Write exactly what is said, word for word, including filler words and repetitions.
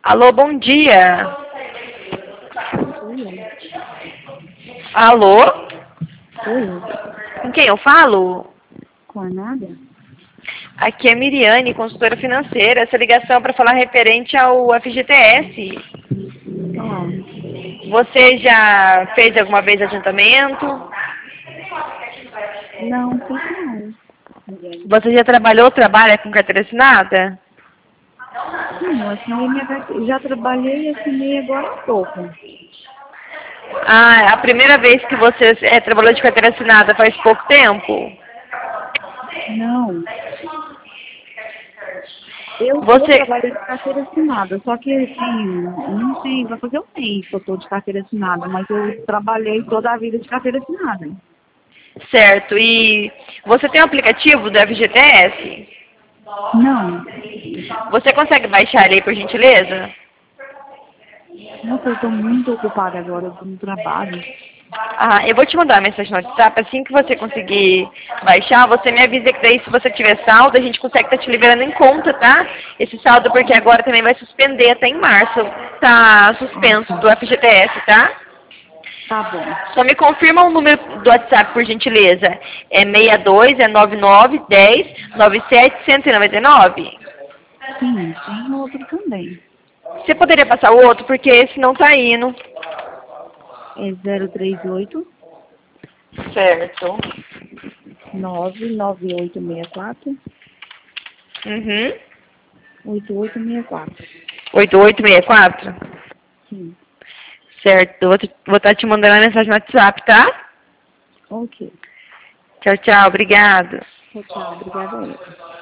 Alô, bom dia. Oi, Alô? oi, Com quem eu falo? com a Nádia? Aqui é Miriane, consultora financeira. Essa ligação é para falar referente ao F G T S. Ah, Você já fez alguma vez adiantamento? não, fiz não, Miriam. Você já trabalhou ou trabalha com carteira assinada? Sim, eu assinei minha carteira. Já trabalhei e assinei agora há pouco. Ah, a primeira vez que você é, trabalhou de carteira assinada faz pouco tempo? Não, eu, eu Você, trabalhei de carteira assinada, só que assim, não tem, vai fazer um mês que eu estou de carteira assinada, mas eu trabalhei toda a vida de carteira assinada. certo, e você tem o aplicativo do F G T S? Não, Você consegue baixar ele aí, por gentileza? nossa, eu estou muito ocupada agora, eu estou no trabalho. Ah, eu vou te mandar uma mensagem no WhatsApp. Assim que você conseguir baixar, você me avisa que daí se você tiver saldo, a gente consegue estar te liberando em conta, tá? Esse saldo porque agora também vai suspender até em março. Tá Ah, suspenso tá. do F G T S, tá? Tá bom. Só me confirma o número do WhatsApp, por gentileza. É seis dois, é nove nove, dez, nove sete, cento e noventa e nove. Sim, tem outro também. Você poderia passar o outro, porque esse não tá indo. É zero três oito Certo. nove nove oito seis quatro Uhum. oito oito seis quatro. oito oito seis quatro? Sim. Certo. Vou te- vou estar te mandando a mensagem no WhatsApp, tá? Ok. Tchau, tchau. Obrigada. Tchau, tchau. Obrigada a ele.